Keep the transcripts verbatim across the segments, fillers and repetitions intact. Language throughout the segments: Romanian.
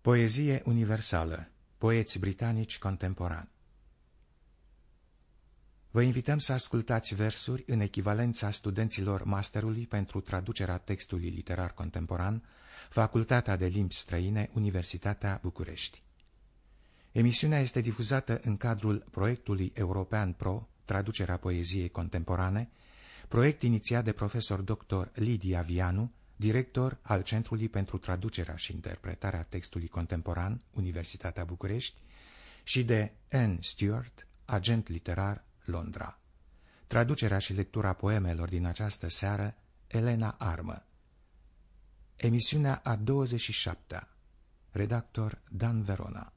Poezie universală. Poeți britanici contemporani. Vă invităm să ascultați versuri în echivalența studenților masterului pentru traducerea textului literar contemporan, Facultatea de Limbi Străine, Universitatea București. Emisiunea este difuzată în cadrul proiectului European Pro, traducerea poeziei contemporane, proiect inițiat de profesor doctor Lidia Vianu, director al Centrului pentru Traducerea și Interpretarea Textului Contemporan, Universitatea București, și de Anne Stewart, agent literar, Londra. Traducerea și lectura poemelor din această seară, Elena Armă. Emisiunea a douăzeci și șaptea. Redactor Dan Verona.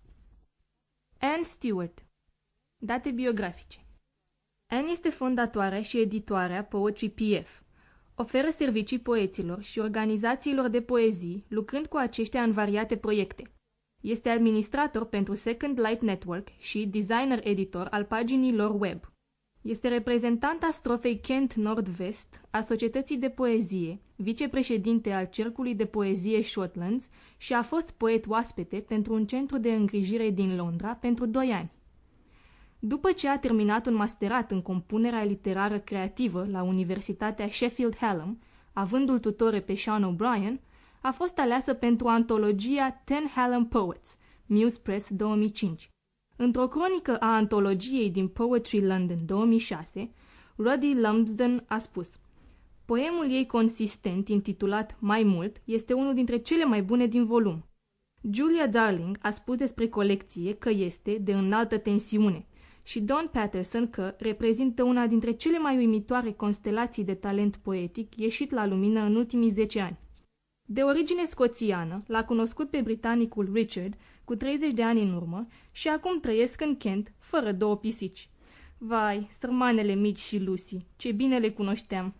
Anne Stewart. Date biografice. Anne este fondatoarea și editoarea Poetry P F. Oferă servicii poeților și organizațiilor de poezii, lucrând cu aceștia în variate proiecte. Este administrator pentru Second Light Network și designer-editor al paginii lor web. Este reprezentanta strofei Kent Nord-Vest a Societății de Poezie, vicepreședinte al Cercului de Poezie Shortlands și a fost poet oaspete pentru un centru de îngrijire din Londra pentru doi ani. După ce a terminat un masterat în compunerea literară creativă la Universitatea Sheffield Hallam, avându-l tutore pe Sean O'Brien, a fost aleasă pentru antologia Ten Hallam Poets, Muse Press două mii cinci. Într-o cronică a antologiei din Poetry London două mii șase, Rudy Lumsden a spus: poemul ei consistent, intitulat Mai mult, este unul dintre cele mai bune din volum. Julia Darling a spus despre colecție că este de înaltă tensiune și Don Patterson că reprezintă una dintre cele mai uimitoare constelații de talent poetic ieșit la lumină în ultimii zece ani. De origine scoțiană, l-a cunoscut pe britanicul Richard cu treizeci de ani în urmă și acum trăiesc în Kent, fără două pisici. Vai, sărmanele mici și Lucy, ce bine le cunoșteam!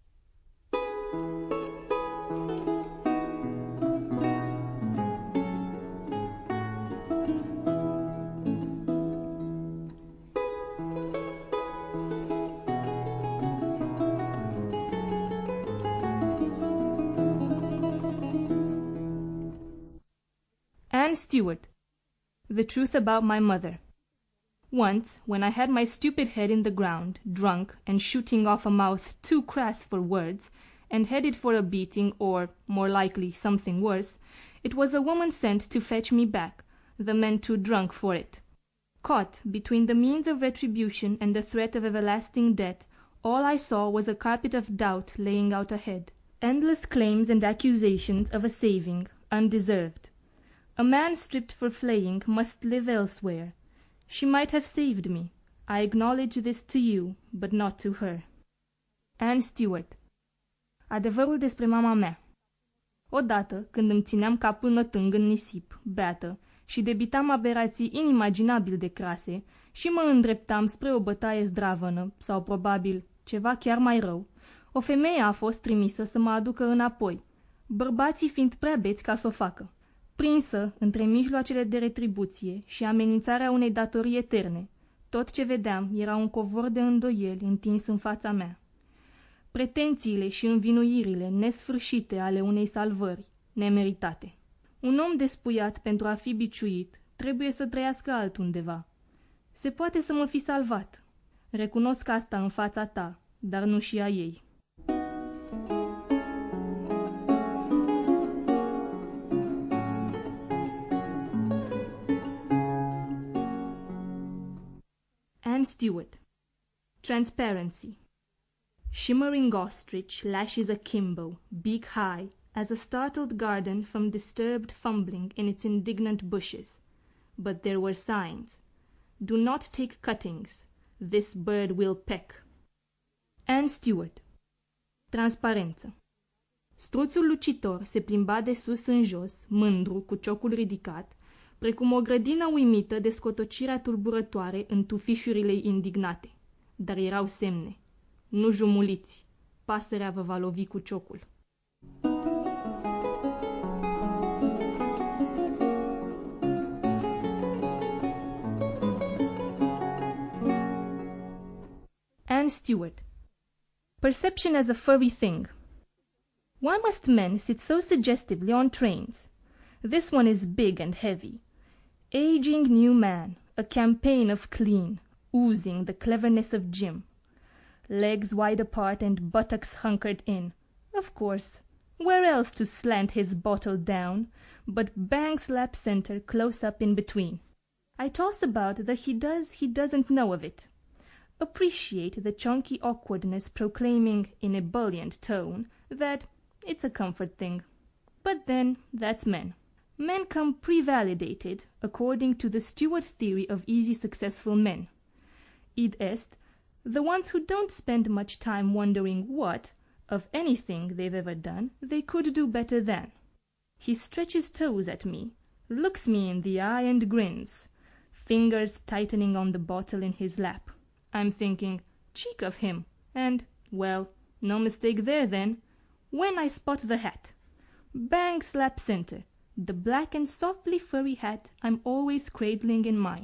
Anne Stewart. The Truth About My Mother. Once, when I had my stupid head in the ground, drunk, and shooting off a mouth too crass for words, and headed for a beating, or, more likely, something worse, it was a woman sent to fetch me back, the men too drunk for it. Caught between the means of retribution and the threat of everlasting death, all I saw was a carpet of doubt laying out ahead, endless claims and accusations of a saving, undeserved. A man stripped for flaying must live elsewhere. She might have saved me. I acknowledge this to you, but not to her. Anne Stewart. Adevărul despre mama mea. Odată, când îmi țineam capul nătâng în nisip, beată, și debitam aberații inimaginabil de crase și mă îndreptam spre o bătaie zdravănă, sau probabil ceva chiar mai rău, o femeie a fost trimisă să mă aducă înapoi, bărbații fiind prea beți ca să o facă. Prinsă între mijloacele de retribuție și amenințarea unei datorii eterne, tot ce vedeam era un covor de îndoieli întins în fața mea. Pretențiile și învinuirile nesfârșite ale unei salvări, nemeritate. Un om despuiat pentru a fi biciuit trebuie să trăiască altundeva. Se poate să mă fi salvat. Recunosc asta în fața ta, dar nu și a ei. Anne Stewart. Transparency. Shimmering ostrich lashes akimbo, beak high, as a startled garden from disturbed fumbling in its indignant bushes. But there were signs. Do not take cuttings. This bird will peck. Anne Stewart. Transparență. Struțul lucitor se plimba de sus în jos, mândru, cu ciocul ridicat, precum o grădină uimită de scotocirea tulburătoare în tufișurile indignate. Dar erau semne. Nu jumuliți. Pasărea vă va lovi cu ciocul. Anne Stewart. Perception as a furry thing. Why must men sit so suggestively on trains? This one is big and heavy. Aging New Man, a campaign of clean, oozing the cleverness of Jim. Legs wide apart and buttocks hunkered in. Of course, where else to slant his bottle down but bang slap center close up in between. I toss about the he does he doesn't know of it. Appreciate the chunky awkwardness proclaiming in a buoyant tone that it's a comfort thing. But then, that's men. Men come pre-validated according to the Stewart theory of easy successful men. Id est, the ones who don't spend much time wondering what, of anything they've ever done, they could do better than. He stretches toes at me, looks me in the eye and grins, fingers tightening on the bottle in his lap. I'm thinking, cheek of him, and, well, no mistake there then, when I spot the hat. Bang slap center, the black and softly furry hat I'm always cradling in mine.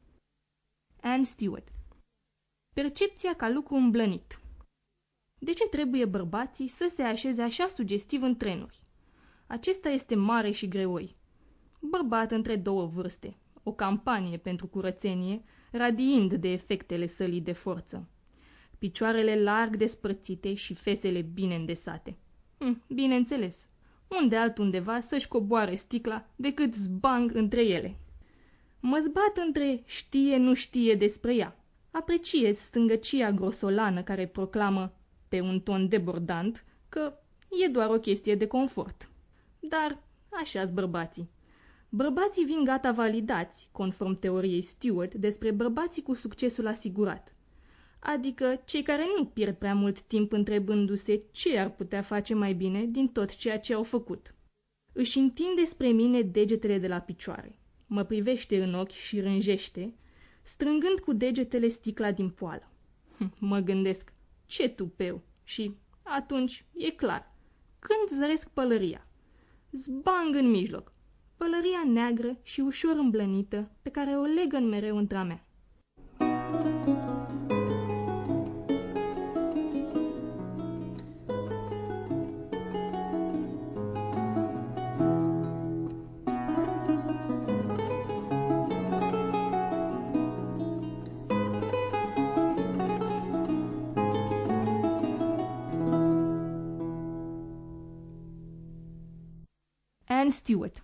Anne Stewart. Percepția ca lucru îmblănit. De ce trebuie bărbații să se așeze așa sugestiv în trenuri? Acesta este mare și greoi. Bărbat între două vârste, o campanie pentru curățenie, radiind de efectele sălii de forță. Picioarele larg despărțite și fesele bine îndesate. Hm, bineînțeles, unde altundeva să-și coboare sticla decât zbang între ele. Mă zbat între știe, nu știe despre ea. Apreciez stângăcia grosolană care proclamă, pe un ton debordant, că e doar o chestie de confort. Dar așa-s bărbații. Bărbații vin gata validați, conform teoriei Stewart, despre bărbații cu succesul asigurat. Adică cei care nu pierd prea mult timp întrebându-se ce ar putea face mai bine din tot ceea ce au făcut. Își întinde spre mine degetele de la picioare. Mă privește în ochi și rânjește, strângând cu degetele sticla din poală. Mă gândesc, ce tupeu! Și atunci e clar, când zăresc pălăria. Zbang în mijloc, pălăria neagră și ușor îmblănită pe care o legăn mereu între a mea. Anne Stewart.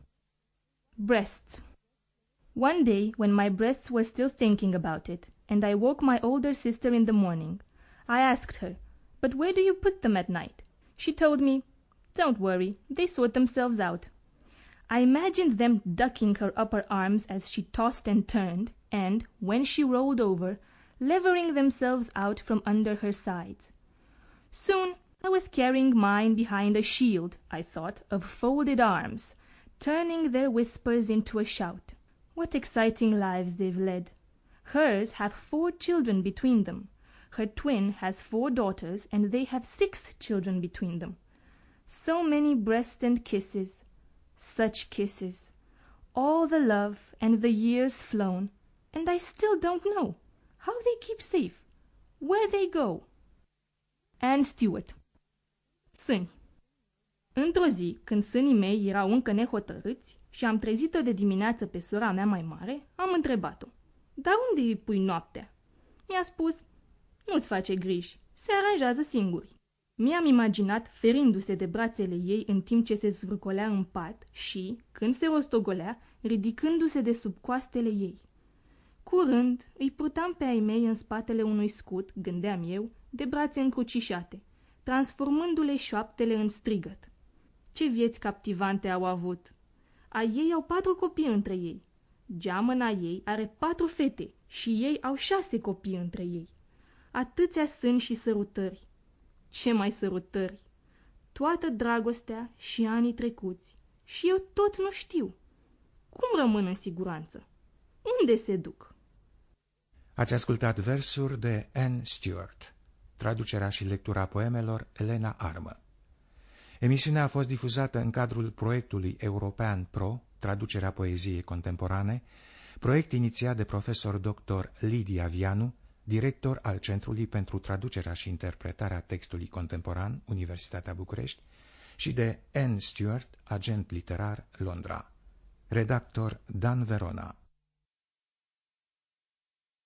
Breasts. One day, when my breasts were still thinking about it, and I woke my older sister in the morning, I asked her, "But where do you put them at night?" She told me, "Don't worry, they sort themselves out." I imagined them ducking her upper arms as she tossed and turned, and, when she rolled over, levering themselves out from under her sides. Soon I was carrying mine behind a shield, I thought, of folded arms, turning their whispers into a shout. What exciting lives they've led! Hers have four children between them. Her twin has four daughters, and they have six children between them. So many breasts and kisses, such kisses, all the love and the years flown, and I still don't know how they keep safe, where they go. Anne Stewart. Sâni. Într-o zi, când sânii mei erau încă nehotărâți și am trezit-o de dimineață pe sora mea mai mare, am întrebat-o, "Dar unde îi pui noaptea?" Mi-a spus, "Nu-ți face griji, se aranjează singuri." Mi-am imaginat ferindu-se de brațele ei în timp ce se zvârcolea în pat și, când se rostogolea, ridicându-se de sub coastele ei. Curând, îi purtam pe ai mei în spatele unui scut, gândeam eu, de brațe încrucișate, transformându-le șoaptele în strigăt. Ce vieți captivante au avut! Ai ei au patru copii între ei. Geamăna ei are patru fete și ei au șase copii între ei. Atâția sâni și sărutări. Ce mai sărutări! Toată dragostea și anii trecuți. Și eu tot nu știu. Cum rămân în siguranță? Unde se duc? Ați ascultat versuri de Anne Stewart. Traducerea și lectura poemelor Elena Armă. Emisiunea a fost difuzată în cadrul proiectului European Pro, traducerea poeziei contemporane, proiect inițiat de profesor doctor Lidia Vianu, director al Centrului pentru Traducerea și Interpretarea Textului Contemporan, Universitatea București, și de Anne Stewart, agent literar, Londra. Redactor Dan Verona.